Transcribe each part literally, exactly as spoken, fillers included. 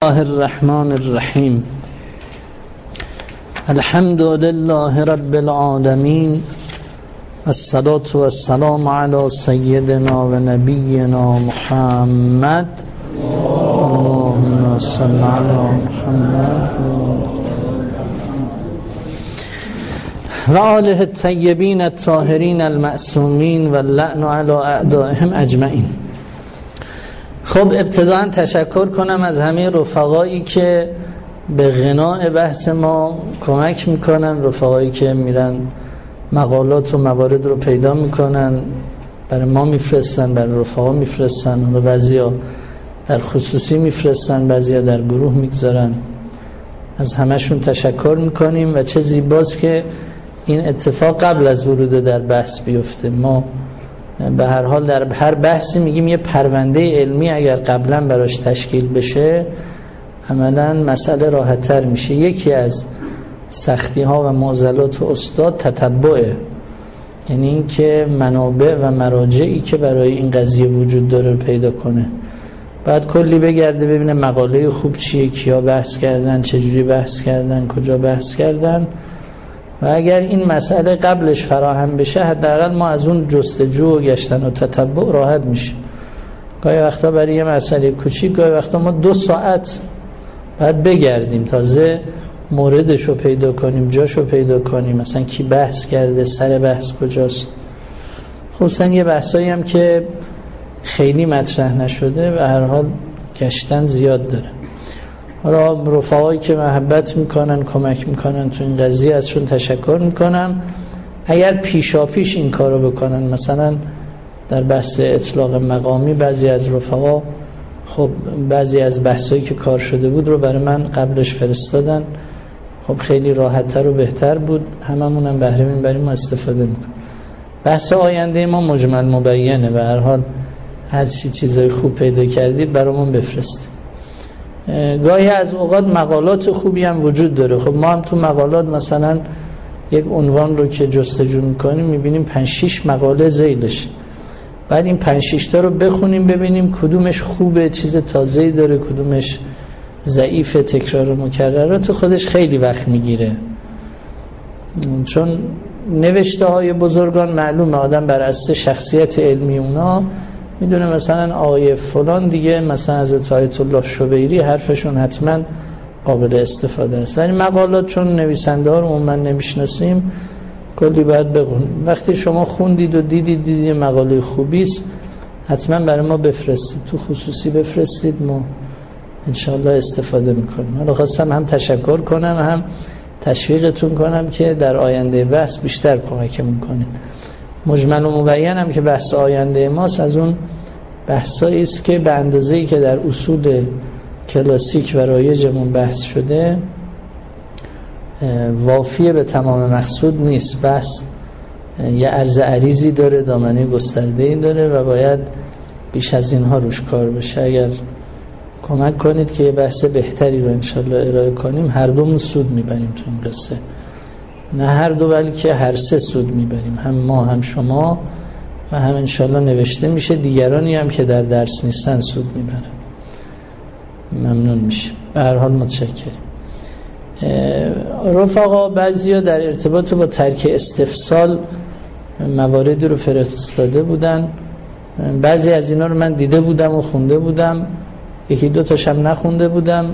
الله الرحمن الرحیم. الحمد لله رب العالمین، الصلاة والسلام علی سیدنا و نبینا محمد. اللهم صل علی محمد و آله الطیبین الطاهرین المعصومین و اللعن علی اعدائهم اجمعین. خب ابتداً تشکر کنم از همه رفقایی که به غناء بحث ما کمک میکنن، رفقایی که میرن مقالات و موارد رو پیدا میکنن، برای ما میفرستن، برای رفقا میفرستن، حالا بعضیا در خصوصی میفرستن، بعضیا در گروه میگذارن. از همشون تشکر میکنیم و چه زیباست که این اتفاق قبل از ورود در بحث بیفته. ما به هر حال در هر بحثی میگیم یه پرونده علمی اگر قبلا براش تشکیل بشه عملا مسئله راحت تر میشه. یکی از سختی ها و معضلات استاد تتبعه، یعنی این که منابع و مراجعی که برای این قضیه وجود داره رو پیدا کنه. بعد کلی بگرده ببینه مقاله خوب چیه، کیا بحث کردن، چجوری بحث کردن، کجا بحث کردن. و اگر این مسئله قبلش فراهم بشه حداقل ما از اون جستجو و گشتن و تتبع راحت میشیم. گاهی وقتا برای یه مسئله کوچیک گاهی وقتا ما دو ساعت بعد بگردیم تازه موردش رو پیدا کنیم، جاش رو پیدا کنیم، مثلا کی بحث کرده، سر بحث کجاست. خصوصا یه بحثایی هم که خیلی مطرح نشده و هر حال گشتن زیاد داره. حالا رفقایی که محبت میکنن، کمک میکنن تو این قضیه، ازشون تشکر میکنم. اگر پیشا پیش این کارو بکنن، مثلا در بحث اطلاق مقامی بعضی از رفقا خب بعضی از بحثایی که کار شده بود رو برای من قبلش فرستادن، خب خیلی راحت‌تر و بهتر بود، هممون هم بهره میبریم و استفاده میکنیم. بحث آینده ما مجمل مبینه و هر حال هر چی چیزای خوب پیدا کردید برامون بفرستید. گاهی از اوقات مقالات خوبی هم وجود داره. خب ما هم تو مقالات مثلا یک عنوان رو که جستجو میکنیم میبینیم پنج شیش مقاله ذیلش، بعد این پنج شیش تا رو بخونیم ببینیم کدومش خوبه، چیز تازه‌ای داره، کدومش ضعیف، تکرار و مکررات خودش خیلی وقت میگیره. چون نوشته های بزرگان معلومه آدم بر اساس شخصیت علمی اونا میدونه مثلا آیه فلان دیگه مثلا از آیت الله شبیری حرفشون حتما قابل استفاده است، ولی مقالات چون نویسنده ها رو عموما نمیشناسیم کلی باید بخونیم. وقتی شما خوندید و دیدید دیدید مقاله خوبی است حتما برای ما بفرستید، تو خصوصی بفرستید، ما انشاءالله استفاده میکنیم. حالا خواستم هم تشکر کنم هم تشویقتون کنم که در آینده بحث بیشتر کمکمون کنید. مجمل و مبین هم که بحث آینده ماست از اون بحثایی است که به اندازه‌ای که در اصول کلاسیک و رایجمون بحث شده وافیه به تمام مقصود نیست. بحث یه عرض عریضی داره، دامنه گسترده‌ای داره و باید بیش از اینها روش کار بشه. اگر کمک کنید که یه بحث بهتری رو انشالله ارائه کنیم هر دومون سود میبریم تو این قصه. نه هر دو بلکه هر سه سود میبریم، هم ما هم شما و هم انشالله نوشته میشه دیگرانی هم که در درس نیستن سود میبرن. ممنون میشه. به هر حال متشکرم. رفقا بعضیا در ارتباط با ترک استفسال مواردی رو فرستاده بودن، بعضی از اینا رو من دیده بودم و خونده بودم، یکی دو تاشم نخونده بودم.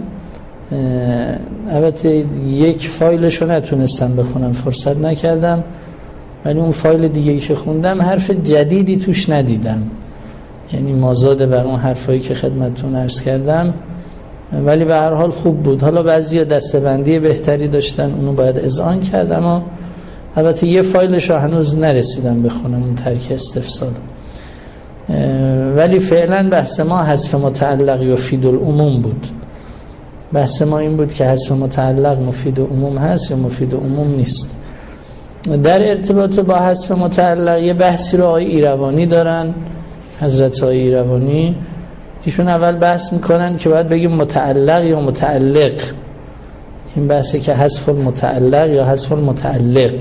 البته یک فایلشو نتونستم بخونم، فرصت نکردم، ولی اون فایل دیگه که خوندم حرف جدیدی توش ندیدم، یعنی مازاد بر اون حرفایی که خدمتتون عرض کردم، ولی به هر حال خوب بود. حالا بعضیا دسته‌بندی بهتری داشتن، اونو باید اذعان کردم، اما البته یه فایلشو هنوز نرسیدم بخونم، اون ترک استفسال. ولی فعلا بحث ما حذف متعلق یفید العموم بود. بحث ما این بود که حذف متعلق مفید عموم هست یا مفید عموم نیست. در ارتباط با حذف متعلق یه بحثی رو آقای ایروانی دارن، حضرت آقای ایروانی. ایشون اول بحث میکنن که باید بگیم متعلق یا متعلق. این بحثی که حذف المتعلق یا حذف المتعلق.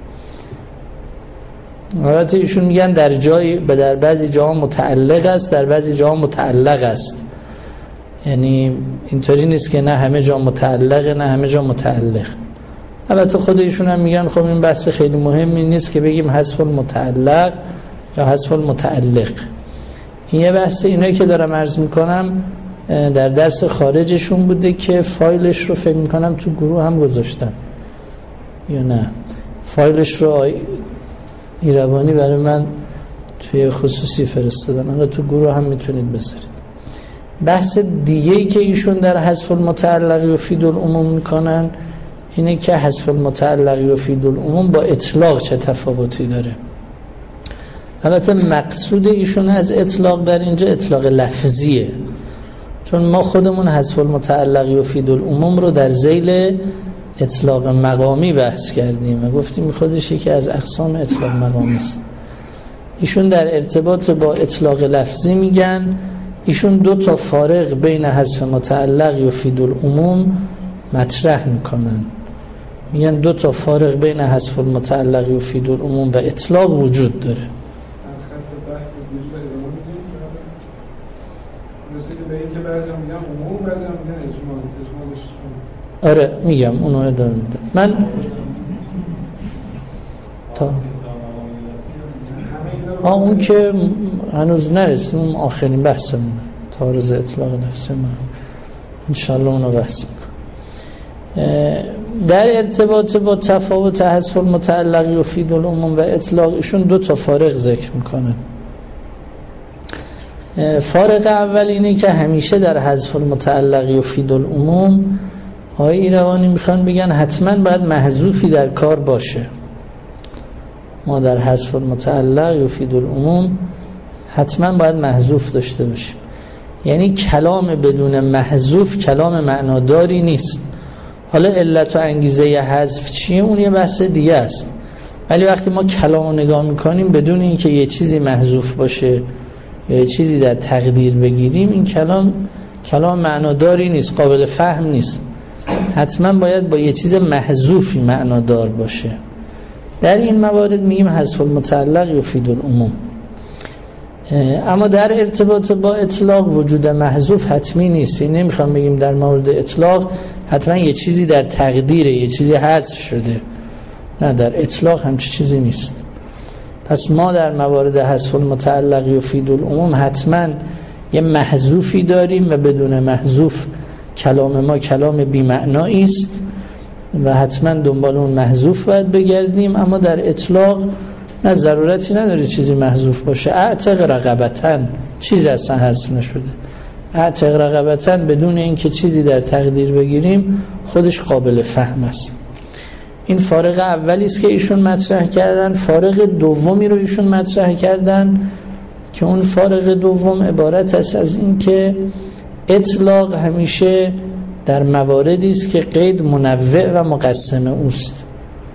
البته ایشون میگن در جای به در بعضی جاها متعلق است، در بعضی جاها متعلق است. یعنی اینطوری نیست که نه همه جا متعلقه نه همه جا متعلق. البته خود ایشون هم میگن خب این بحث خیلی مهمی نیست که بگیم حذف المتعلق یا حذف المتعلق. این یه بحث اینایی که دارم عرض میکنم در درس خارجشون بوده که فایلش رو فکر میکنم تو گروه هم گذاشتم یا نه، فایلش رو ایروانی برای من توی خصوصی فرستادن، اون تو گروه هم میتونید بذارید. بحث دیگه‌ای که ایشون در حذف المتعلق یفید العموم میکنن اینه که حذف المتعلق یفید العموم با اطلاق چه تفاوتی داره. البته مقصود ایشون از اطلاق در اینجا اطلاق لفظیه، چون ما خودمون حذف المتعلق یفید العموم رو در ذیل اطلاق مقامی بحث کردیم و گفتیم خودش یکی از اقسام اطلاق مقامی است. ایشون در ارتباط با اطلاق لفظی میگن ایشون دو تا فارق بین حذف متعلق یفید العموم مطرح میکنن. میگن دو تا فارق بین حذف المتعلق یفید العموم و اطلاق وجود داره. آره میگم اونو ادامه میدم. من تا آه اون که هنوز نرسیم، اون آخرین بحثمون تعارض اطلاق لفظی ما انشالله اونو بحث میکنم. در ارتباط با تفاوت حذف المتعلق یفید العموم و اطلاق ایشون دو تا فارق ذکر میکنن. فارق اول اینه که همیشه در حذف المتعلق یفید العموم آقای ایروانی میخوان بگن حتما باید محذوفی در کار باشه. ما در حذف المتعلق یفید العموم حتما باید محذوف داشته باشیم. یعنی کلام بدون محذوف کلام معناداری نیست. حالا علت و انگیزه حذف چیه اون یه بحث دیگه است، ولی وقتی ما کلام رو نگاه میکنیم بدون اینکه یه چیزی محذوف باشه یا یه چیزی در تقدیر بگیریم این کلام کلام معناداری نیست، قابل فهم نیست. حتما باید با یه چیز محذوفی معنادار باشه. در این موارد میگیم حذف المتعلق یفید العموم. اما در ارتباط با اطلاق وجود محذوف حتمی نیست. این نمیخوام بگیم در مورد اطلاق حتما یه چیزی در تقدیره، یه چیزی حذف شده. نه، در اطلاق همچین چیزی نیست. پس ما در موارد حذف المتعلق یفید العموم حتما یه محذوفی داریم و بدون محذوف کلام ما کلام بی‌معنایی است و حتما دنبال اون محذوف باید بگردیم. اما در اطلاق نه، ضرورتی نداره چیزی محذوف باشه. اعتق رقبتن چیزی اصلا حذف نشده. اعتق رقبتن بدون اینکه چیزی در تقدیر بگیریم خودش قابل فهم است. این فارق اولی است که ایشون مطرح کردن. فارق دومی رو ایشون مطرح کردن که اون فارق دوم عبارت است از این که اطلاق همیشه در مواردی است که قید منوع و مقسم اوست.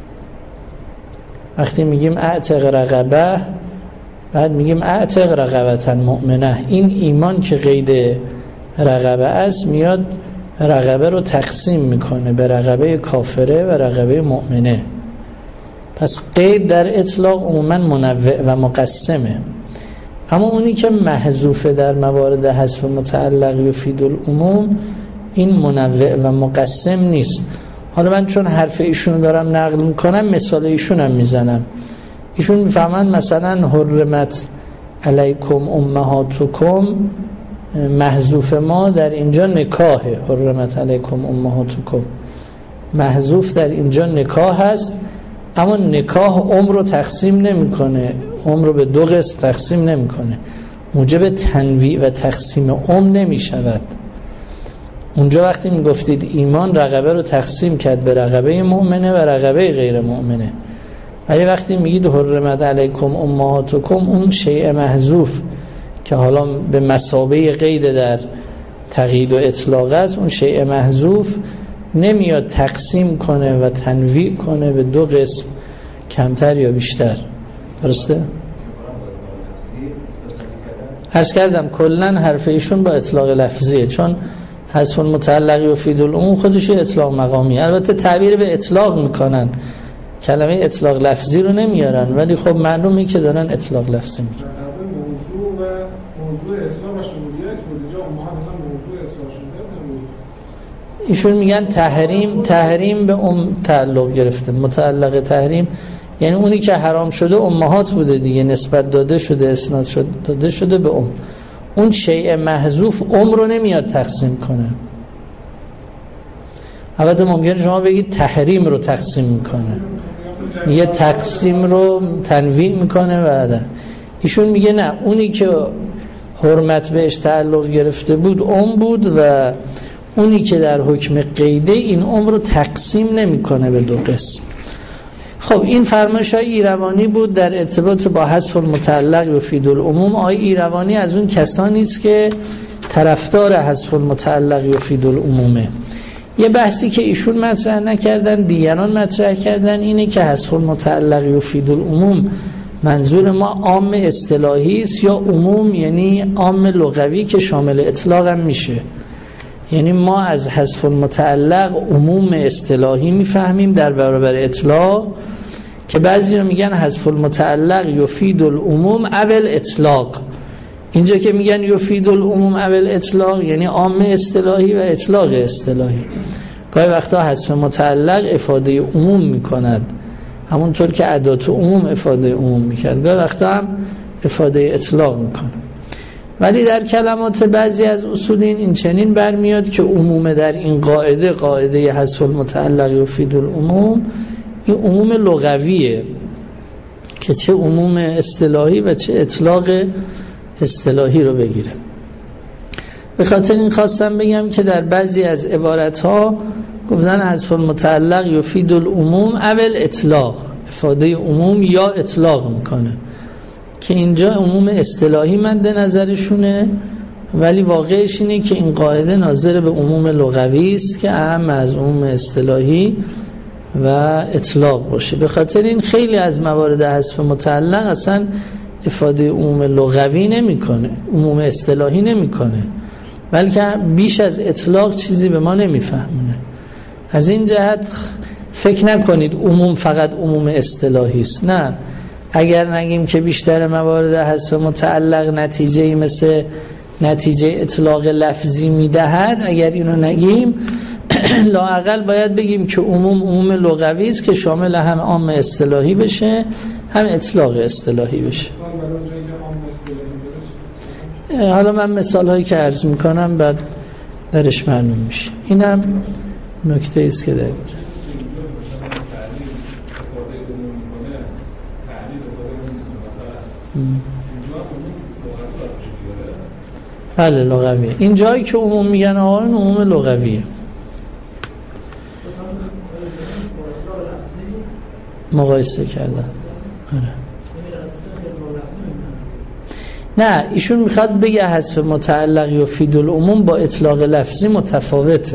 وقتی میگیم اعتق رقبه بعد میگیم اعتق رقبتا مؤمنه، این ایمان که قید رقبه است میاد رقبه رو تقسیم میکنه به رقبه کافره و رقبه مؤمنه. پس قید در اطلاق عموما منوع و مقسمه. اما اونی که محذوفه در موارد حذف متعلق یفید العموم این منوع و مقسم نیست. حالا من چون حرف ایشون دارم نقل میکنم مثال ایشون هم میزنم. ایشون میفهمن مثلا حرمت علیکم امهاتکم محذوف ما در اینجا نکاحه. حرمت علیکم امهاتکم محذوف در اینجا نکاح هست، اما نکاح عمر رو تقسیم نمیکنه، عمر رو به دو قسم تقسیم نمیکنه، موجب تنویع و تقسیم عمر نمیشود. اونجا وقتی میگفتید ایمان رقبه رو تقسیم کرد به رقبه مؤمنه و رقبه غیر مؤمنه، ولی وقتی میگید حرمت علیکم امهاتکم اون شیء محذوف که حالا به مثابه قید در تقیید و اطلاق است، اون شیء محذوف نمیاد تقسیم کنه و تنویع کنه به دو قسم کمتر یا بیشتر. درسته؟ عرض کردم کلن حرف ایشون با اطلاق لفظیه، چون حذف متعلق یفید العموم خودش اطلاق مقامی. البته تعبیر به اطلاق میکنن، کلمه اطلاق لفظی رو نمیارن، ولی خب معلومه که دارن اطلاق لفظی میگن. موضوع و موضوع اطلاق و شمولیت بود. اینجا امهات مثلا موضوع اطلاق شمولیت ایشون میگن تحریم تحریم به ام تعلق گرفته، متعلق تحریم یعنی اونی که حرام شده امهات بوده دیگه، نسبت داده شده، اسناد شده داده شده به ام. اون شیء محذوف ام رو نمیاد تقسیم کنه. البته ممکنه شما بگید تحریم رو تقسیم میکنه، یه تقسیم رو تنویع میکنه. بعد ایشون میگه نه، اونی که حرمت بهش تعلق گرفته بود ام بود و اونی که در حکم قیده این ام رو تقسیم نمیکنه به دو قسم. خب این فرمایش های ایروانی بود در ارتباط با حذف المتعلق یفید العموم. آقای ایروانی از اون کسانی است که طرفدار حذف المتعلق یفید العمومه. یه بحثی که ایشون مطرح نکردن دیگران مطرح کردن اینه که حذف المتعلق یفید العموم منظور ما عام اصطلاحی است یا عموم یعنی عام لغوی که شامل اطلاق هم میشه. یعنی ما از حذف المتعلق عموم اصطلاحی میفهمیم در برابر اطلاق، که بعضی میگن حذف المتعلق یفید العموم اول اطلاق. اینجا که میگن یفید العموم اول اطلاق یعنی عام اصطلاحی و اطلاق اصطلاحی. گاهی وقتا حذف متعلق افاده عموم میکند، همونطور که ادات عموم افاده عموم میکرد، گاهی وقتا هم افاده اطلاق میکنه. ولی در کلمات بعضی از اصولین این چنین برمیاد که عموم در این قاعده، قاعده حذف المتعلق یفید العموم، این عموم لغویه که چه عموم اصطلاحی و چه اطلاق اصطلاحی رو بگیره. به خاطر این خواستم بگم که در بعضی از عبارتها گفتن حذف المتعلق یفید العموم اول اطلاق، افاده عموم یا اطلاق میکنه، که اینجا عموم اصطلاحی مد نظرشونه، ولی واقعش اینه که این قاعده ناظر به عموم لغوی است که اهم از عموم اصطلاحی و اطلاق باشه. به خاطر این خیلی از موارد حذف متعلق اصلا افاده عموم لغوی نمیکنه، عموم اصطلاحی نمیکنه، بلکه بیش از اطلاق چیزی به ما نمیفهمونه. از این جهت فکر نکنید عموم فقط عموم اصطلاحی است. نه، اگر نگیم که بیشتر موارد حذف متعلق نتیجه‌ای مثل نتیجه اطلاق لفظی میدهد، اگر اینو نگیم لااقل باید بگیم که عموم عموم لغوی است که شامل هم عام اصطلاحی بشه هم اطلاق اصطلاحی بشه. حالا من مثال هایی که عرض میکنم بعد درش معلوم میشه. اینم نکته است که داریم. بله لغویه. این جایی که عموم میگن آقایون عموم لغویه. مقایسه کردن. آره. نه، ایشون میخواد بگه حذف متعلق یفید العموم با اطلاق لفظی متفاوته.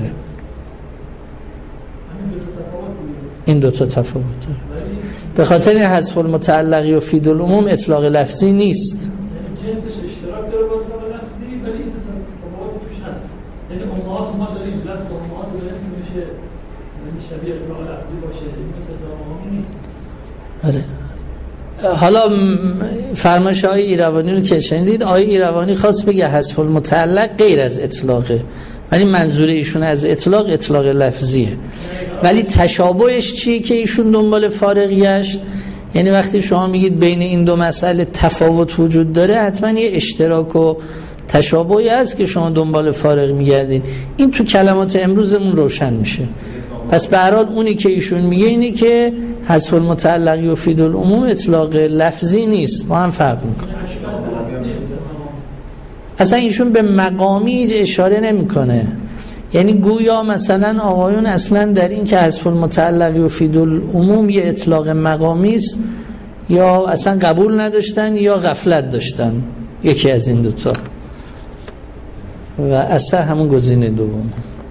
این دو تا تفاوته. به خاطر این حذف المتعلق یفید العموم اطلاق لفظی نیست. یعنی جنسش اشتراک داره با اطلاق لفظی، ولی این تفاوت توش هست. یعنی امهات ما داریم، لفظ امهات داریم که میشه شبیه اطلاق لفظی باشه، این مثل اطلاق عمومی نیست. آره. حالا فرمایش آقای ایروانی رو که شنیدید، آقای ایروانی خواست بگه حذف المتعلق غیر از اطلاقه، ولی منظور ایشون از اطلاق اطلاق لفظیه. ولی تشابهش چیه که ایشون دنبال فارغ گشت؟ یعنی وقتی شما میگید بین این دو مسئله تفاوت وجود داره، حتما یه اشتراک و تشابهی هست که شما دنبال فارغ میگردید. این تو کلمات امروزمون روشن میشه. پس به هر حال اونی که ایشون میگه اینه که حذف المتعلق یفید العموم اطلاق لفظی نیست، با هم فرق میکنه. اصلا ایشون به مقامی هیچ اشاره نمیکنه. یعنی گویا مثلا آقایون اصلا در این که حذف المتعلق یفید العموم یه اطلاق مقامی است، یا اصلا قبول نداشتن یا غفلت داشتن، یکی از این دوتا، و اصلا همون گزینه دوم.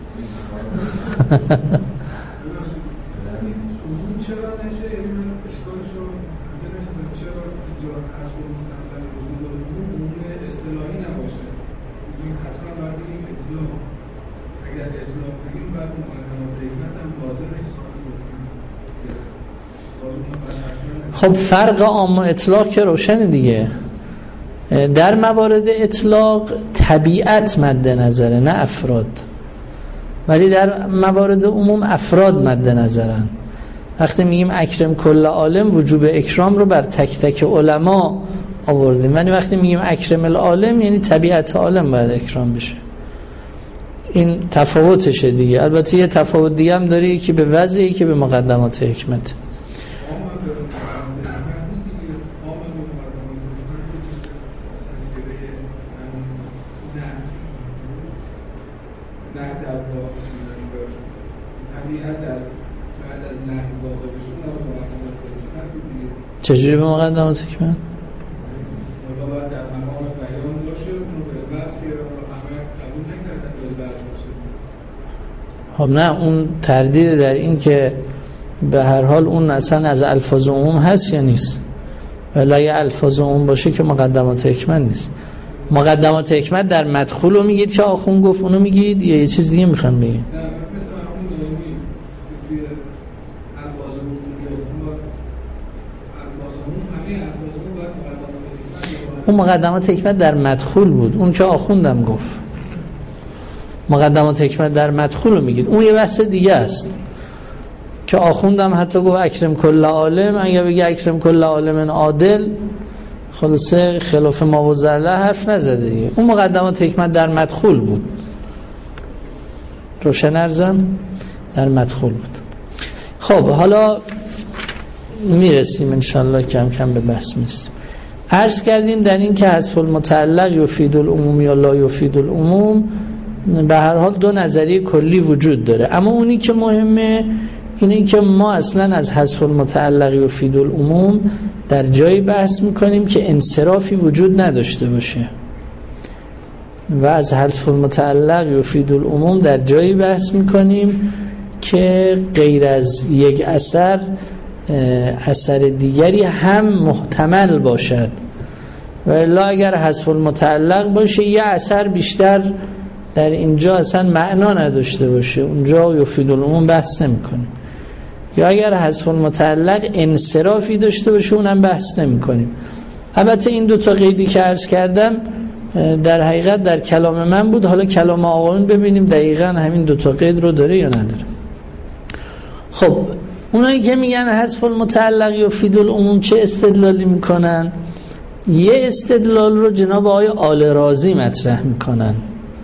خب فرق عام و اطلاق که روشن دیگه. در موارد اطلاق طبیعت مد نظره، نه افراد. ولی در موارد عموم افراد مد نظرن. وقتی میگیم اکرم کل عالم، وجوب اکرام رو بر تک تک علما آوردیم، ولی وقتی میگیم اکرم العالم یعنی طبیعت عالم باید اکرام بشه. این تفاوتشه دیگه. البته یه تفاوت دیگه هم داره، یکی به وضعی که به مقدمات حکمت. چجوری به مقدمات حکمت؟ خب نه، اون تردید در این که به هر حال اون اصلا از الفاظ عموم هست یا نیست. ولی اگه الفاظ عموم باشه که مقدمات حکمت نیست. مقدمات حکمت در مدخول رو میگید که آخون گفت اونو میگید یا یه چیز دیگه میخوان بگید؟ اون مقدمات حکمت در مدخول بود، اون که آخوندم گفت. مقدمات حکمت در مدخول رو میگید، اون یه بحث دیگه است که آخوندم حتی گفت اکرم کل عالم. اگه بگی اکرم کل عالم عادل، خلاصه خلاف ما و زله حرف نزده دیگه. اون مقدمات حکمت در مدخول بود. روشن ارزم در مدخول بود. خب حالا میرسیم انشالله کم کم به بحث میرسیم. عرض کردیم در این که حذف المتعلق یفید العموم یا لا یفید العموم، به هر حال دو نظریه کلی وجود داره، اما اونی که مهمه اینه که ما اصلا از حذف المتعلق یفید العموم در جایی بحث میکنیم که انصرافی وجود نداشته باشه، و از حذف المتعلق یفید العموم در جایی بحث میکنیم که غیر از یک اثر اثر دیگری هم محتمل باشد. و الا اگر حذف المتعلق باشه یه اثر بیشتر در اینجا اصلا معنا نداشته باشه، اونجا یفید العموم بحث نمی کنیم. یا اگر حذف المتعلق انصرافی داشته باشه اونم بحث نمی کنیم. البته این دو تا قیدی که عرض کردم در حقیقت در کلام من بود، حالا کلام آقایون ببینیم دقیقاً همین دو تا قید رو داره یا نداره. خب اونایی که میگن حذف المتعلق یفید العموم چه استدلالی میکنن؟ یه استدلال رو جناب آقای آل رازی مطرح میکنن.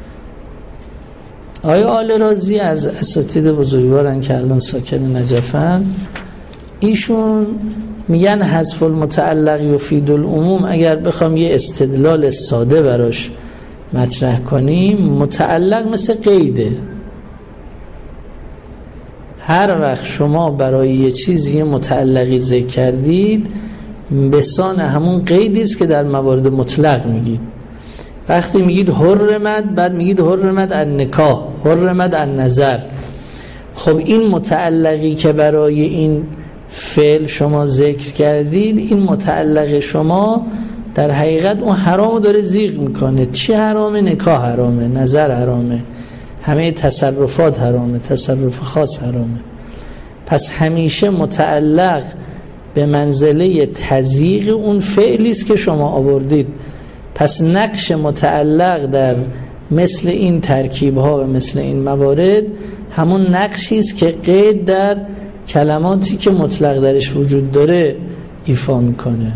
آقای آل رازی از اساتید بزرگوارن که الان ساکن نجفن. ایشون میگن حذف المتعلق یفید العموم اگر بخوام یه استدلال ساده براش مطرح کنیم، متعلق مثل قیده. هر وقت شما برای یه چیزی متعلقی ذکر کردید، به سان همون قیدی است که در موارد مطلق میگید. وقتی میگید حرمت، بعد میگید حرمت النکاح، حرمت النظر. خب این متعلقی که برای این فعل شما ذکر کردید، این متعلق شما در حقیقت اون حرامو داره ذکر میکنه. چی حرامه؟ نکاح حرامه، نظر حرامه، همه تصرفات حرامه، تصرف خاص حرامه. پس همیشه متعلق به منزله تضییق اون فعلی است که شما آوردید. پس نقش متعلق در مثل این ترکیب ها و مثل این موارد همون نقشی است که قید در کلماتی که مطلق درش وجود داره ایفا میکنه.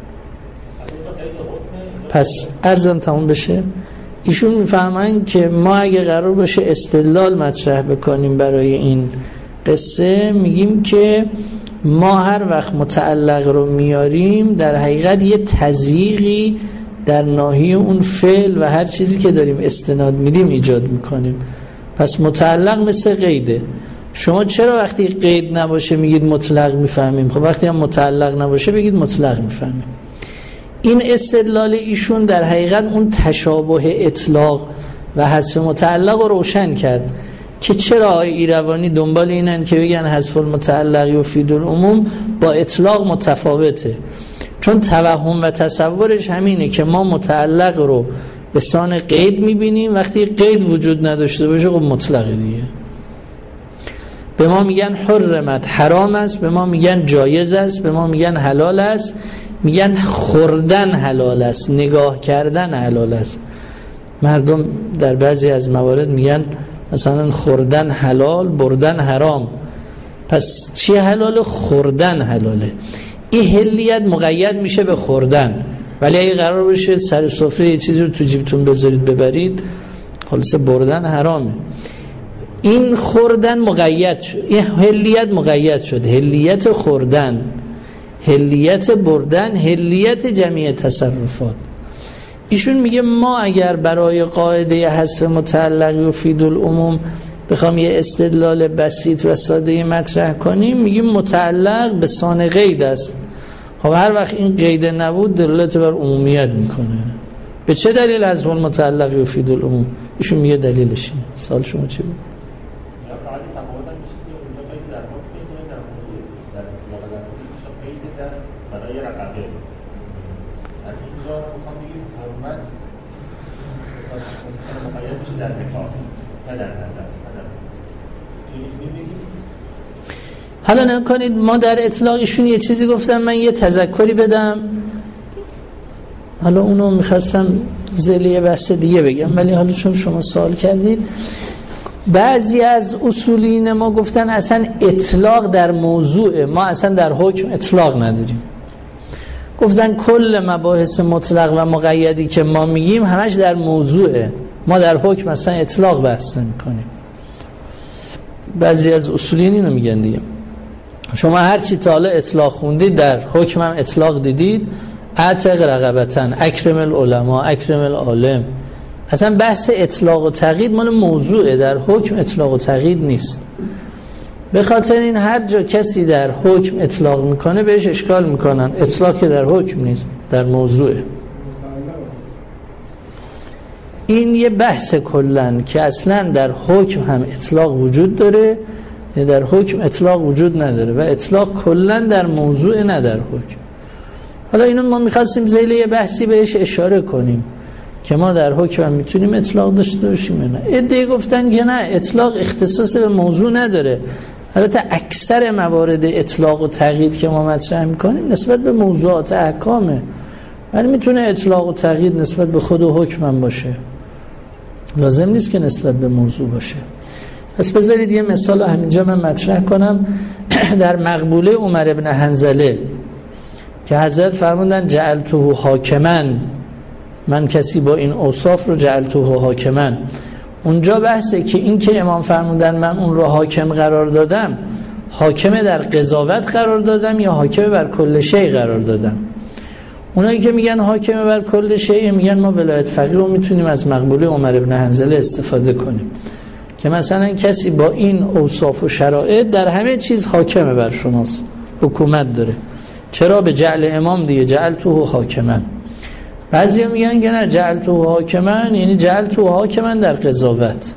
پس عرضم تمام بشه. ایشون میفرمایند که ما اگه قرار باشه استدلال مطرح بکنیم برای این قصه، میگیم که ما هر وقت متعلق رو میاریم در حقیقت یه تضییقی در ناحیه اون فعل و هر چیزی که داریم استناد میدیم ایجاد میکنیم. پس متعلق مثل قیده. شما چرا وقتی قید نباشه میگید مطلق میفهمیم؟ خب وقتی هم متعلق نباشه بگید مطلق میفهمیم. این استدلال ایشون در حقیقت اون تشابه اطلاق و حذف متعلق رو روشن کرد که چرا آقای ایروانی دنبال اینن که بگن حذف المتعلق یفید العموم با اطلاق متفاوته. چون توهم و تصورش همینه که ما متعلق رو به سان قید میبینیم، وقتی قید وجود نداشته باشه خب مطلقه دیگه. به ما میگن حرمت حرام است، به ما میگن جایز است، به ما میگن حلال است، میگن خوردن حلال است، نگاه کردن حلال است. مردم در بعضی از موارد میگن مثلا خوردن حلال، بردن حرام. پس چی حلاله؟ خوردن حلاله. این حلیت مقید میشه به خوردن، ولی اگه قرار باشه سر سفره یه چیزی رو تو جیبتون بذارید ببرید، خلاصه بردن حرامه. این خوردن مقید شد، این حلیت مقید شد، حلیت خوردن، حلیت بردن، حلیت جمعی تصرفات. ایشون میگه ما اگر برای قاعده حذف متعلق یفید العموم بخوام یه استدلال بسیط و ساده مطرح کنیم، میگیم متعلق به سان قید است. خب هر وقت این قید نبود دلالت بر عمومیت میکنه. به چه دلیل حذف المتعلق یفید العموم؟ ایشون میگه دلیلش اینه. سوال شما چی بود؟ حالا نکنید ما در اطلاقشون یه چیزی گفتم، من یه تذکری بدم، حالا اونو میخواستم ذیلی بحث دیگه بگم، ولی حالا چون شما سوال کردید، بعضی از اصولین ما گفتن اصلا اطلاق در موضوع، ما اصلا در حکم اطلاق نداریم. گفتن کل مباحث مطلق و مقیدی که ما میگیم همش در موضوعه، ما در حکم اصلا اطلاق بحث نمی کنیم. بعضی از اصولین اینو میگن دیگه. شما هر چی تا حالا اطلاق خوندید در حکم هم اطلاق دیدید، اعتق رقبتن، اکرم العلماء، اکرم العالم. اصلا بحث اطلاق و تقیید مال موضوعه، در حکم اطلاق و تقیید نیست. به خاطر این هر جا کسی در حکم اطلاق میکنه بهش اشکال میکنن، اطلاق که در حکم نیست، در موضوعه. این یه بحث کلن که اصلا در حکم هم اطلاق وجود داره، در حکم اطلاق وجود نداره و اطلاق کلن در موضوع نه در حکم. حالا اینو ما میخواستیم ذیل یه بحثی بهش اشاره کنیم که ما در حکم هم میتونیم اطلاق داشته باشیم نه. عده‌ای گفتن که نه، اطلاق اختصاص به موضوع نداره. البته اکثر موارد اطلاق و تقیید که ما مطرح میکنیم نسبت به موضوعات احکامه، ولی میتونه اطلاق و تقیید نسبت به خود و حکم هم باشه، لازم نیست که نسبت به موضوع باشه. پس بذارید یه مثال همینجا من مطرح کنم. در مقبوله عمر بن حنظله که حضرت فرمودن جعلته حاکما، من کسی با این اوصاف رو جعلته حاکما، اونجا بحثه که این که امام فرمودن من اون رو حاکم قرار دادم، حاکم در قضاوت قرار دادم یا حاکم بر کل شیء قرار دادم. اونایی که میگن حاکم بر کل شیء میگن ما ولایت فقیه رو میتونیم از مقبوله عمر بن حنظله استفاده کنیم که مثلا کسی با این اوصاف و شرایط در همه چیز حاکم بر شماست، حکومت داره. چرا؟ به جعل امام دیگه، جعلته حاکما. بعضی هم میگن که نه، جعلته حاکما یعنی جعلته حاکما در قضاوت.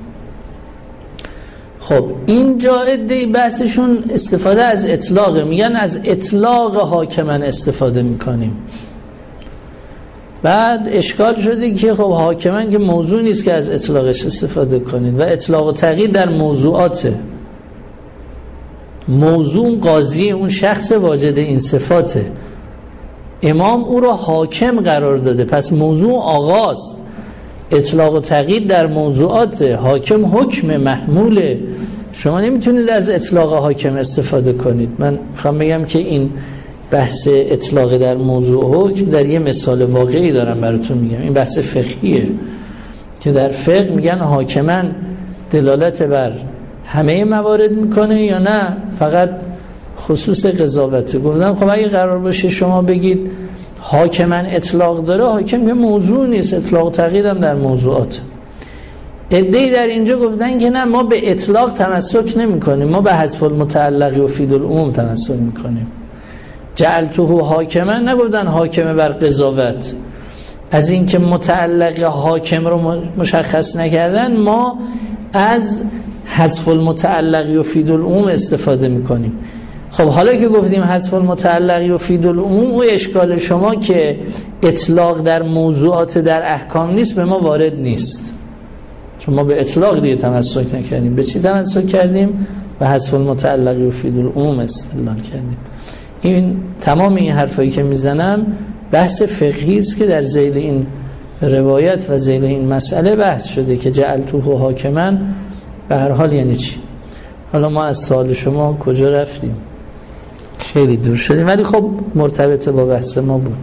خب اینجا عده بحثشون استفاده از اطلاق، میگن از اطلاق حاکما استفاده میکنیم. بعد اشکال شده که خب حاکما که موضوع نیست که از اطلاقش استفاده کنید و اطلاق و تقیید در موضوعاته. موضوع قاضی اون شخص واجد این صفاته، امام او را حاکم قرار داده، پس موضوع آغاست. اطلاق و تقیید در موضوعات، حاکم حکم محموله، شما نمیتونید از اطلاق حاکم استفاده کنید. من میخوام بگم که این بحث اطلاق در موضوع حکم در یه مثال واقعی دارم براتون میگم. این بحث فقهیه که در فقه میگن حاکما دلالت بر همه موارد میکنه یا نه فقط خصوص قضاوته. گفتم خب اگه قرار باشه شما بگید حاکما اطلاق داره، حاکم یه موضوع نیست، اطلاق و تقیید هم در موضوعات. عده‌ای در اینجا گفتن که نه، ما به اطلاق تمسک نمی کنیم، ما به حذف المتعلق یفید العموم تمسک می کنیم. جعلته حاکما نگفتن حاکم بر قضاوت، از اینکه متعلق حاکم رو مشخص نکردن ما از حذف المتعلق یفید العموم استفاده می کنیم. خب حالا که گفتیم حذف المتعلق یفید العموم، او اشکال شما که اطلاق در موضوعات در احکام نیست به ما وارد نیست، چون ما به اطلاق دیگه تمسک نکردیم. به چی تمسک کردیم؟ به حذف المتعلق یفید العموم استدلال کردیم. این تمام این حرفایی که میزنم بحث فقهی است که در ذیل این روایت و ذیل این مسئله بحث شده که جعلته حاکما به هر حال یعنی چی؟ حالا ما از سوال شما کجا رفتیم؟ خیلی دور شدیم، ولی خب مرتبط با بحث ما بود.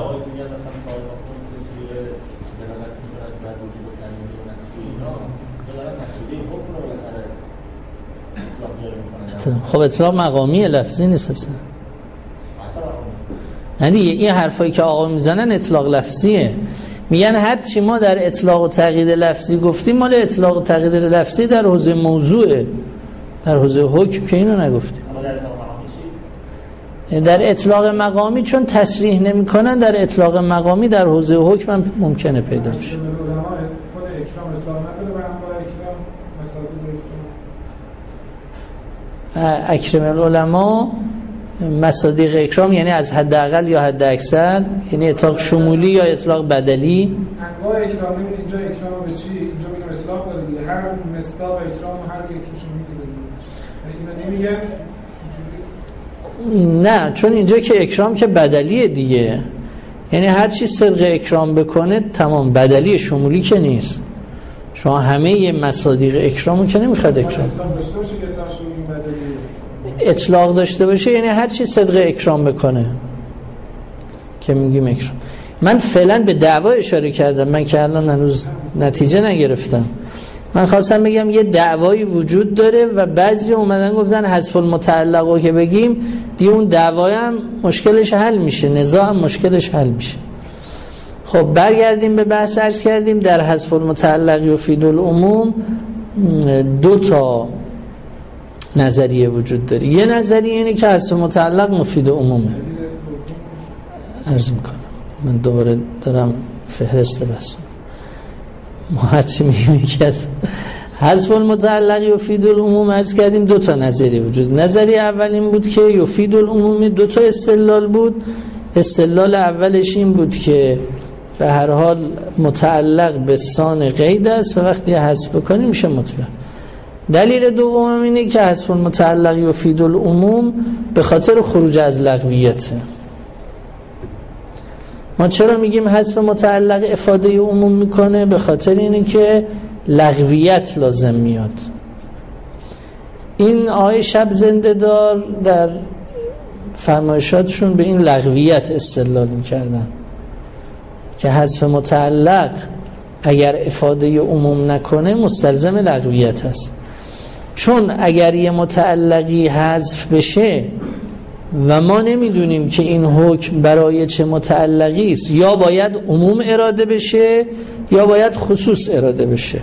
خب اطلاق مقامی لفظی نیست اصلا. نه دیگه، این حرفایی که آقا میزنن اطلاق لفظیه. میگن هر چی ما در اطلاق و تقیید لفظی گفتیم مال اطلاق و تقیید لفظی در حوزه موضوعه، در حوزه حکم که اینو نگفتیم. در اطلاق مقامی چون تصریح نمی‌کنن، در اطلاق مقامی در حوزه حکم هم ممکنه پیدا بشه. اکرم العلماء مصادیق اکرام یعنی از حد اقل یا حد اکثر، یعنی اطلاق شمولی یا اطلاق بدلی. انواع اکرام اینجا اکرام به چی؟ اینجا میگم اطلاق داره دیگه، هر مصداق اکرام هر یکیشون میگه. اینو نمیگن نه، چون اینجا که اکرام که بدلیه دیگه، یعنی هر چی صدق اکرام بکنه تمام، بدلی شمولی که نیست. شما همه مصادیق اکرامو که نمیخواد اکرام اطلاق داشته باشه، یعنی هر چی صدق اکرام بکنه که میگیم اکرام. من فعلا به دعوا اشاره کردم، من که الان هنوز نتیجه نگرفتم. من خواستم بگم یه دعوایی وجود داره و بعضی اومدن گفتن حذف المتعلقو که بگیم دیگه اون دعوای هم مشکلش حل میشه، نزاع هم مشکلش حل میشه. خب برگردیم به بحث. عرض کردیم در حذف المتعلق یفید العموم دو تا نظریه وجود داره. یه نظریه اینه که حذف متعلق مفید عمومه. عرض میکنم من دوباره دارم فهرست بحث، ما هرچی میگیم یکی از حذف المتعلق یفید العموم. عرض کردیم دو تا نظریه وجود. نظریه اول این بود که یفید العموم دو تا استدلال بود. استدلال اولش این بود که به هر حال متعلق به سان قید است و وقتی حذف بکنیم میشه مطلق. دلیل دوم اینه که حذف المتعلق یفید العموم به خاطر خروج از لغویته. ما چرا میگیم حذف متعلق افاده عموم میکنه؟ به خاطر اینه که لغویت لازم میاد. این آقای شب زنده دار در فرمایشاتشون به این لغویت استدلال میکردن که حذف متعلق اگر افاده عموم نکنه مستلزم لغویت است. چون اگر یه متعلقی حذف بشه و ما نمیدونیم که این حکم برای چه متعلقی است، یا باید عموم اراده بشه یا باید خصوص اراده بشه.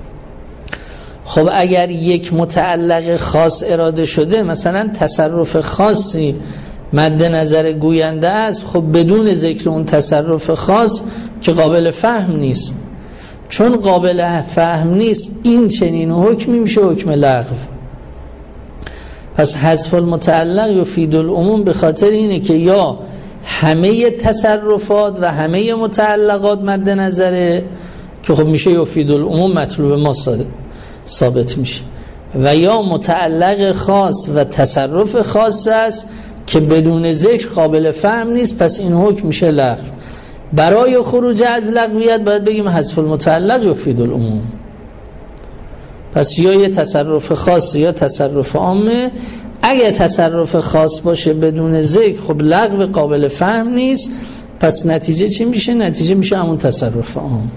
خب اگر یک متعلق خاص اراده شده، مثلا تصرف خاصی مد نظر گوینده است، خب بدون ذکر اون تصرف خاص که قابل فهم نیست. چون قابل فهم نیست این چنین حکمی میشه حکم لغو. پس حذف المتعلق یفید العموم به خاطر اینه که یا همه تصرفات و همه متعلقات مد نظره که خب میشه یفید العموم مطلوب ما ثابت میشه، و یا متعلق خاص و تصرف خاص است که بدون ذکر قابل فهم نیست، پس این حکم میشه لغو. برای خروج از لغویت باید بگیم حذف المتعلق یفید العموم. پس یا یه تصرف خاص یا تصرف عامه. اگه تصرف خاص باشه بدون ذکر خب لغو قابل فهم نیست، پس نتیجه چی میشه؟ نتیجه میشه همون تصرف عام.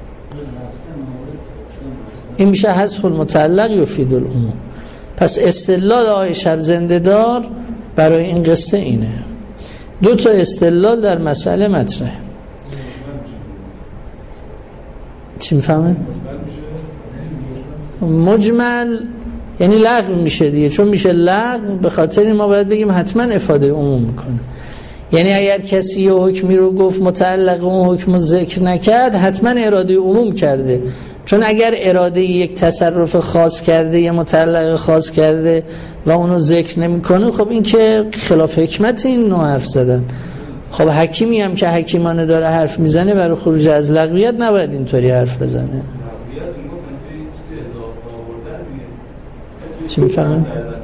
این میشه حذف المتعلق یفید العموم. پس استدلال آقای شب زنده دار برای این قصه اینه. دو تا استدلال در مسئله مطرحه. چی میفهمه؟ مجمل یعنی لغو میشه دیگه. چون میشه لغو به خاطر ما باید بگیم حتما افاده عموم میکنه. یعنی اگر کسی یه حکمی رو گفت متعلق اون حکم رو ذکر نکرد، حتما اراده عموم کرده. چون اگر اراده یک تصرف خاص کرده یا متعلق خاص کرده و اونو ذکر نمیکنه، خب این که خلاف حکمت این نوع حرف زدن. خب حکیمی هم که حکیمانه داره حرف میزنه برای خروج از لغویت نباید اینطوری حرف بزنه. چی میفهمن؟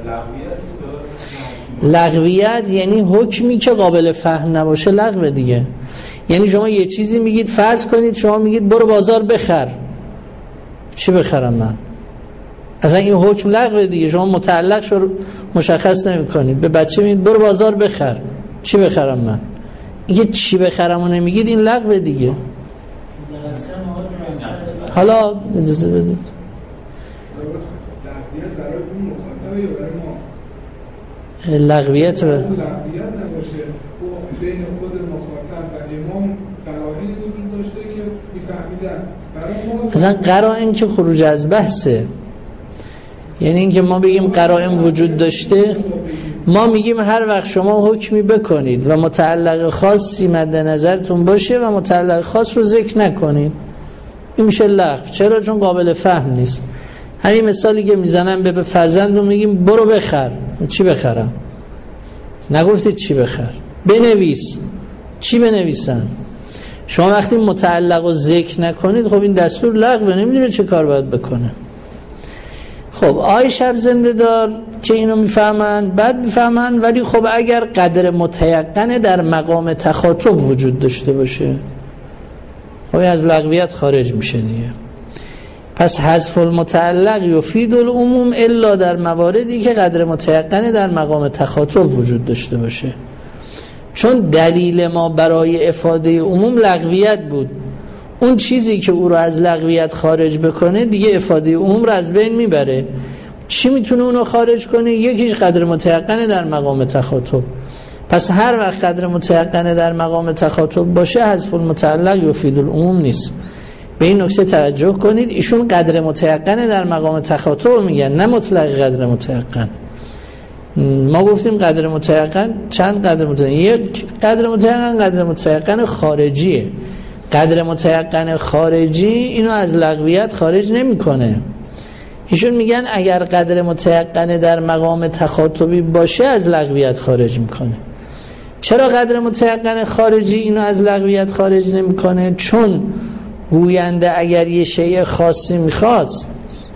لغویت یعنی حکمی که قابل فهم نباشه لغو دیگه. یعنی شما یه چیزی میگید، فرض کنید شما میگید برو بازار بخر. چی بخرم من؟ اصلا این حکم لغوه دیگه. شما متعلق شو مشخص نمی کنید. به بچه میگید برو بازار بخر. چی بخرم من؟ اینکه چی بخرم و نمیگید این لغوه دیگه. حالا اجازه بدید. لغویت برای اون مخاطب یا برای ما؟ لغویت برای اون لغویت نباشه، بین خود مخاطب و امام قرائنی وجود داشته که میفهمیدن برای ما. اصلا قرائن که خروج از بحثه. یعنی اینکه ما بگیم قرائن وجود داشته، ما میگیم هر وقت شما حکمی بکنید و متعلق خاصی مد نظرتون باشه و متعلق خاص رو ذکر نکنید، این میشه لغو. چرا؟ چون قابل فهم نیست. همین مثالی که میزنم به فرزند رو میگیم برو بخر. چی بخرم؟ نگفتید چی بخر، بنویس. چی بنویسم؟ شما وقتی متعلق رو ذکر نکنید خب این دستور لغوه، نمیدونه چه کار باید بکنه. خب آی شب زنده دار که اینو میفهمن بعد میفهمن، ولی خب اگر قدر متیقن در مقام تخاطب وجود داشته باشه خب از لغویت خارج میشه دیگه. پس حذف المتعلق یفید العموم الا در مواردی که قدر متیقن در مقام تخاطب وجود داشته باشه. چون دلیل ما برای افاده عموم لغویت بود، اون چیزی که او رو از لغویت خارج بکنه دیگه افاده عموم رو از بین میبره. چی میتونه اونو خارج کنه؟ یکیش قدر متیقن در مقام تخاطب. پس هر وقت قدر متیقن در مقام تخاطب باشه حذف المتعلق یفید العموم نیست. به این نکته توجه کنید. ایشون قدر متیقن در مقام تخاطب میگن، نه مطلق قدر متیقن. ما گفتیم قدر متیقن چند قدر متیقن؟ یک قدر متیقن قدر متیقن خارجیه. قدر متیقن خارجی اینو از لغویت خارج نمیکنه. ایشون میگن اگر قدر متیقن در مقام تخاطبی باشه از لغویت خارج میکنه. چرا قدر متیقن خارجی اینو از لغویت خارج نمیکنه؟ چون گوینده اگر یه شیء خاصی میخواست،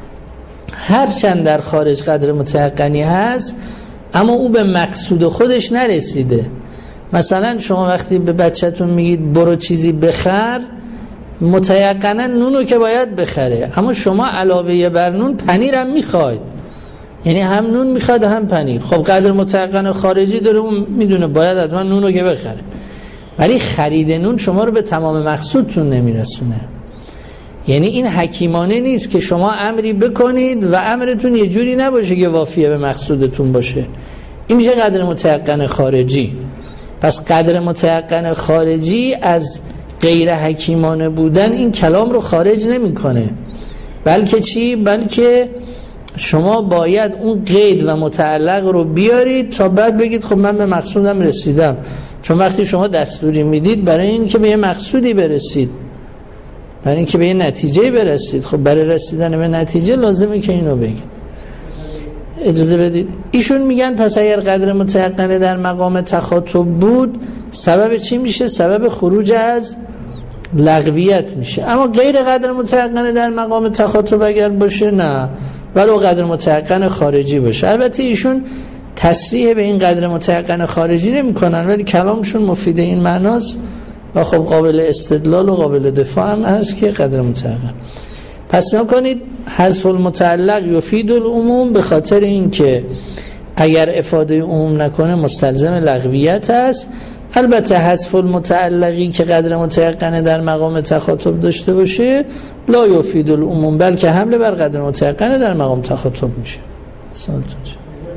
هرچند در خارج قدر متیقنی هست اما او به مقصود خودش نرسیده. مثلا شما وقتی به بچه‌تون میگید برو چیزی بخر، متیقنا نونو که باید بخره، اما شما علاوه بر نون پنیر هم میخواید، یعنی هم نون میخواد هم پنیر. خب قدر متیقن خارجی داره، اون میدونه باید حتما نونو که بخره، ولی خرید نون شما رو به تمام مقصودتون نمیرسونه. یعنی این حکیمانه نیست که شما امری بکنید و امرتون یه جوری نباشه که وافیه به مقصودتون باشه. این میشه قدر متیقن خارجی. پس قدر متیقن خارجی از غیر حکیمانه بودن این کلام رو خارج نمیکنه. بلکه چی؟ بلکه شما باید اون قید و متعلق رو بیارید تا بعد بگید خب من به مقصودم رسیدم. چون وقتی شما دستوری میدید برای این که به یه مقصودی برسید، برای این که به یه نتیجه برسید، خب برای رسیدن به نتیجه لازمه که اینو بگید. اجازه بدید. ایشون میگن پس اگر قدر متیقن در مقام تخاطب بود سبب چی میشه؟ سبب خروج از لغویت میشه. اما غیر قدر متیقن در مقام تخاطب اگر باشه نه، ولو قدر متیقن خارجی باشه. البته ایشون تصریح به این قدر متیقن خارجی نمی کنن، ولی کلامشون مفید این معناست و خب قابل استدلال و قابل دفاع هم هست که قدر متیقن. پس نکنید حذف المتعلق یفید العموم، به خاطر اینکه اگر افاده عموم نکنه مستلزم لغویت است. البته حذف المتعلقی که قدر متیقن در مقام تخاطب داشته باشه لا یفید العموم، بلکه حمله بر قدر متیقن در مقام تخاطب میشه. سوالتون چه؟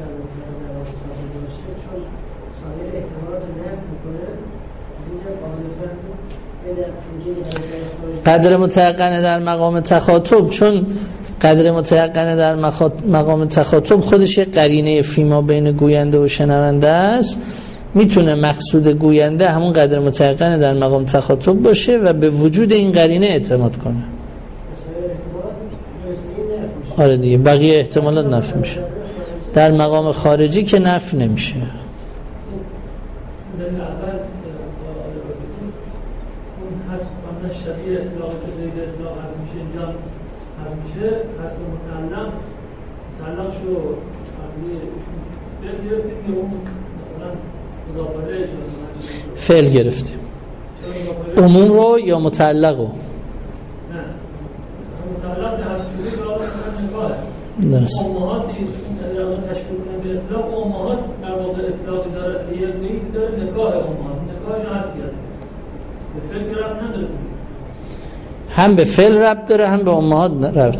قدر متیقن در مقام تخاطب، چون قدر متیقن در مقام تخاطب خودش یک قرینه فیما بین گوینده و شنونده است، میتونه مقصود گوینده همون قدر متیقن در مقام تخاطب باشه و به وجود این قرینه اعتماد کنه. آره دیگه، بقیه احتمالات نفی میشه. در مقام خارجی که نفی نمیشه. شبیه اطلاقی که دیگه اطلاق هست میشه اینجا هست میشه هست به متعلق متعلق شو فعل گرفتیم یا اون مثلا مضافه اجازه فعل گرفتیم عموم رو یا متعلق رو؟ نه متعلق که هست شدی برای نگاه درست. امهاتی در واقع تشکیل کنن به اطلاق، امهات در واقع اطلاقی داره، یه گویی داره نکاح امهات، نکاحش هست کرد به فکر ربط نداره، هم به فعل ربط داره هم به امهات ربط داره.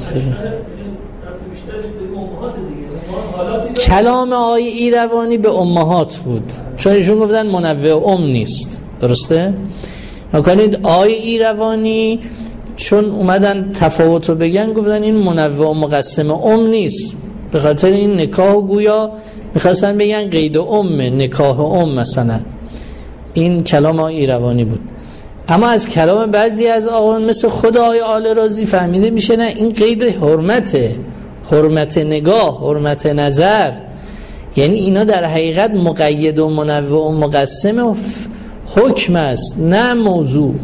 کلام آقای ایروانی به امهات بود چون ایشون گفتن منوع ام نیست، درسته؟ نکنید آقای ایروانی چون اومدن تفاوتو بگن گفتن این منوع و مقسم ام نیست، به خاطر این نکاح گویا میخواستن بگن قید ام، نکاح ام مثلا. این کلام آقای ایروانی بود. اما از کلام بعضی از آقایان مثل خود آقای آل رازی فهمیده میشه نه، این قید حرمته، حرمت نگاه، حرمت نظر، یعنی اینا در حقیقت مقید و منوع و مقسم حکم است نه موضوع.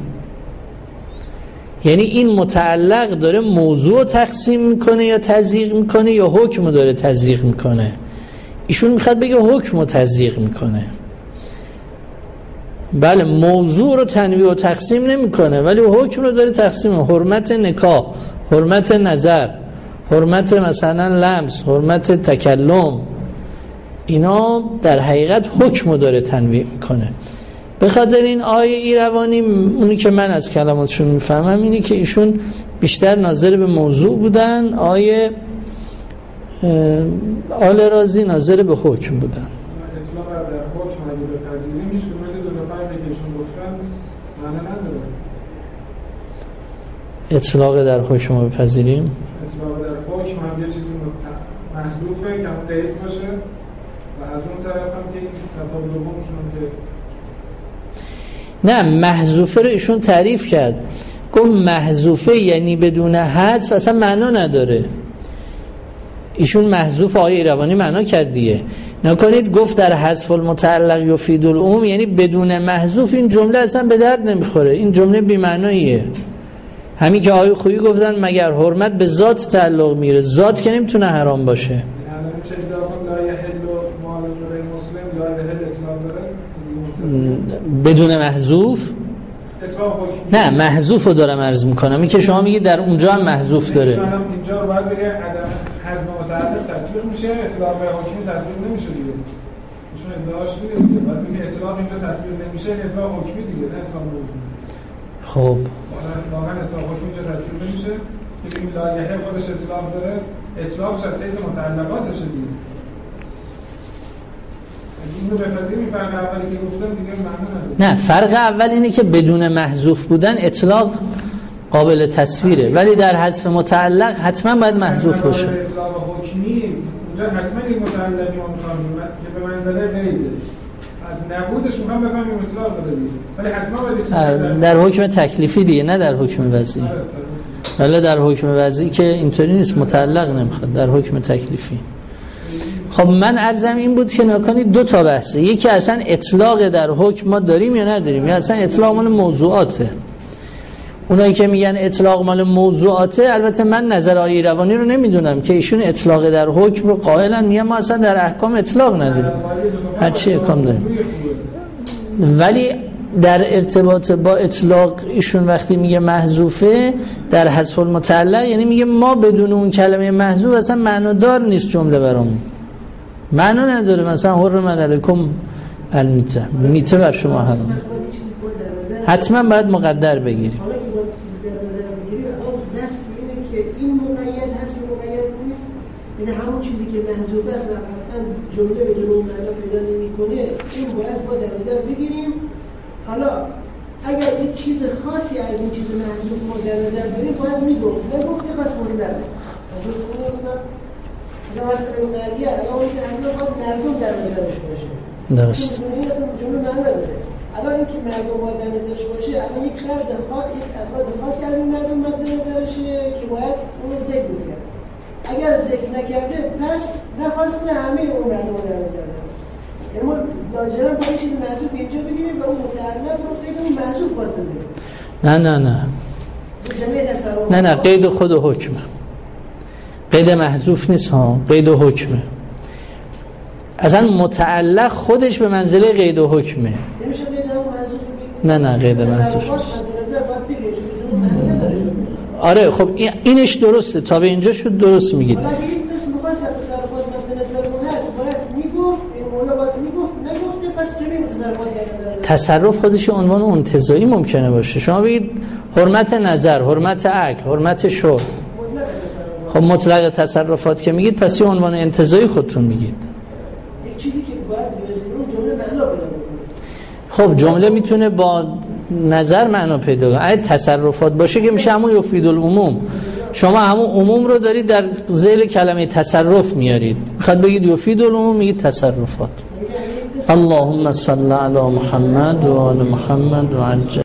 یعنی این متعلق داره موضوع تقسیم میکنه یا تضییق میکنه یا حکم داره تضییق میکنه. ایشون میخواد بگه حکم رو تضییق میکنه. بله موضوع رو تنویع و تقسیم نمیکنه ولی حکم رو داره تقسیم، حرمت نکاح، حرمت نظر، حرمت مثلا لمس، حرمت تکلم، اینا در حقیقت حکم رو داره تنویع میکنه. به خاطر این آیه ایروانی اونی که من از کلماتشون میفهمم اینه که ایشون بیشتر ناظر به موضوع بودن، آیه آل رازی ناظر به حکم بودن. اطلاق در حکم اگه بپذیریم هیچ کدوم از دو تا فرقی که ایشون گفتن معنی نداره. اطلاق در حکم رو بپذیریم، اطلاق در حکم هم یه چیزی محذوفه که همون قید باشه و از اون طرف هم که این تفاوت دومشون هم که نه محذوفه رو ایشون تعریف کرد، گفت محذوفه یعنی بدون حذف اصلا معنا نداره. ایشون محذوف آیه ایروانی معنا کرد دیگه. نکنید گفت در حذف المتعلق یفید العموم یعنی بدون محذوف این جمله اصلا به درد نمیخوره، این جمله بی معناییه. همین که آیه خویی گفتن مگر حرمت به ذات تعلق میره، ذات که نمیتونه حرام باشه. بدون محذوف نه، محذوف رو دارم عرض میکنم. این که شما میگید در اونجا هم محذوف داره، اینجا باید بگه عدم حذف متعلق تطبیق میشه، اطلاق به حکمی تطبیق نمیشه دیگه. ایشون ادعاش میگه دیگه، بعد میگه اطلاق اینجا تطبیق نمیشه، اطلاق حکمی دیگه، نه اطلاق موضوعی. خب واقعا اطلاق حکمی اینجا تطبیق نمیشه، میگه این لایحه خودش اطلاق داره، اطلاقش از حیث متعلقاتشه دیگه. اینو بپذیریم این فرق اولی که گفتم دیگه معنی نداره. نه، فرق اول اینه که بدون محذوف بودن اطلاق قابل تصویره ولی در حذف متعلق حتما باید محذوف باشه. اطلاق حکمی اونجا حتما این متعلقی ما می‌خوایم که به منزله غیره، از نبودش می‌خوام بفهمیم اطلاق داره دیگه، ولی حتما باید در حکم تکلیفی دیگه، نه در حکم وضعی. ولی در حکم وضعی که اینطوری نیست، متعلق نمیخواد، در حکم تکلیفی. خب من عرضم این بود که نکنید دو تا بحثه، یکی اصلا اطلاق در حکم ما داریم یا نداریم، یا اصلا اطلاق مال موضوعاته. اونایی که میگن اطلاق مال موضوعاته، البته من نظر آیه ایروانی رو نمیدونم که ایشون اطلاق در حکم رو قائلن، میگن ما اصلا در احکام اطلاق نداریم، هر چی احکام داریم. ولی در ارتباط با اطلاق ایشون وقتی میگه محذوفه در حذف المتعلق یعنی میگه ما بدون اون کلمه محذوف اصلا معنادار نیست جمله برامون، معنا نداره. مثلا حرمت علیکم المیته، میته بر شما حرام، حتما باید مقدر بگیریم. حالا که باید چیزی در نظر بگیریم، الان دست اینه که این مقید هست یا مقید نیست، یعنی همون چیزی که محذوف است و قطعا جمله بدون اون معنا پیدا نمی‌کنه، این باید با در نظر بگیریم. حالا اگر یک چیز خاصی از این چیز محذوف ما در نظر بریم باید میگفت، نگفته پس مطلق مثلا مثلا این قضیه الان که اصلا باید مردم در نظرش باشه، درست. این اصلا جمله معنی نداره. الان اینکه مردم باید در نظرش باشه، الان یک فرد خاص، یک افراد خاصی از این مردم باید در نظرشه که باید اون رو ذکر می‌کنه. اگر ذکر نکرده پس نخواسته همه اون مردم رو در نظر داره. یعنی ما لاجرم با این چیز محذوف اینجا بگیریم و اون متعلق رو قید اون محذوف باز بگیریم. نه نه نه نه نه قید خود و حکمه، قید محذوف نیست ها، قید و حکمه. اصلا متعلق خودش به منزله قید و حکمه. نمیشه قید هم محذوف بگیریم؟ نه نه قید محذوف آره خب اینش درسته، تا به اینجا شد درست میگید. حالا بگید مثل خاص در تصرفات مد نظر ما هست باید میگفت این مولا باید میگفت نگفته پس چه میگفت تصرفات در نظر تصرف خودش عنوان انتزاعی ممکنه باشه. شما بگید حرمت نظر، حرمت عقل، حرمت شرب، خب مطلق تصرفات که میگید پس یه عنوان انتزاعی خودتون میگید. یک چیزی که باید برسیم اون جمله معنا پیدا کنه. خب جمله میتونه با نظر معنا پیدا کنه. اگه تصرفات باشه که میشه همون یفید العموم. شما همون عموم رو دارید در ذیل کلمه تصرف میارید. میخواد بگید یفید العموم میگید تصرفات. اللهم صل علی محمد و آل محمد و عجل